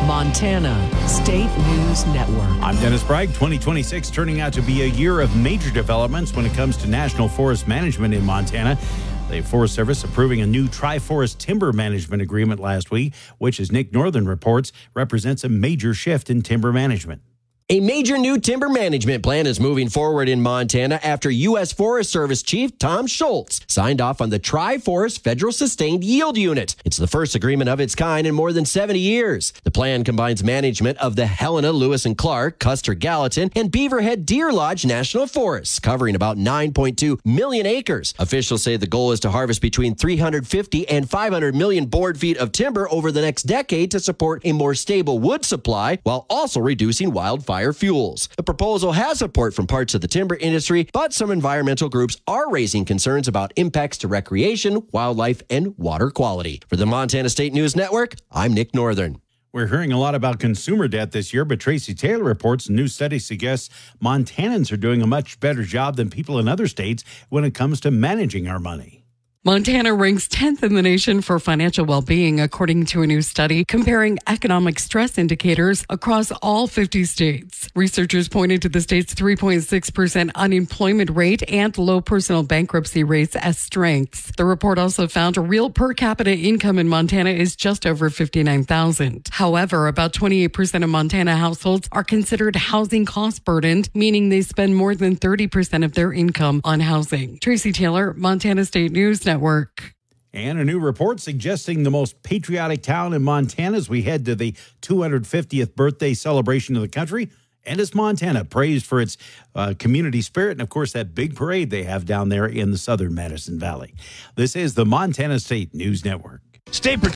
Montana State News Network. I'm Dennis Bragg. 2026 turning out to be a year of major developments when it comes to national forest management in Montana. The Forest Service approving a new Tri-Forest timber management agreement last week, which, as Nick Northern reports, represents a major shift in timber management. A major new timber management plan is moving forward in Montana after U.S. Forest Service Chief Tom Schultz signed off on the Tri-Forest Federal Sustained Yield Unit. It's the first agreement of its kind in more than 70 years. The plan combines management of the Helena, Lewis and Clark, Custer Gallatin, and Beaverhead Deer Lodge National Forests, covering about 9.2 million acres. Officials say the goal is to harvest between 350 and 500 million board feet of timber over the next decade to support a more stable wood supply while also reducing wildfire fuels. The proposal has support from parts of the timber industry, but some environmental groups are raising concerns about impacts to recreation, wildlife, and water quality. For the Montana State News Network, I'm Nick Northern. We're hearing a lot about consumer debt this year, but Tracy Taylor reports a new study suggests Montanans are doing a much better job than people in other states when it comes to managing our money. Montana ranks 10th in the nation for financial well-being, according to a new study comparing economic stress indicators across all 50 states. Researchers pointed to the state's 3.6% unemployment rate and low personal bankruptcy rates as strengths. The report also found a real per capita income in Montana is just over $59,000. However, about 28% of Montana households are considered housing cost burdened, meaning they spend more than 30% of their income on housing. Tracy Taylor, Montana State News Network. And a new report suggesting the most patriotic town in Montana as we head to the 250th birthday celebration of the country. And it's Montana, praised for its community spirit and, of course, that big parade they have down there in the southern Madison Valley. This is the Montana State News Network. Stay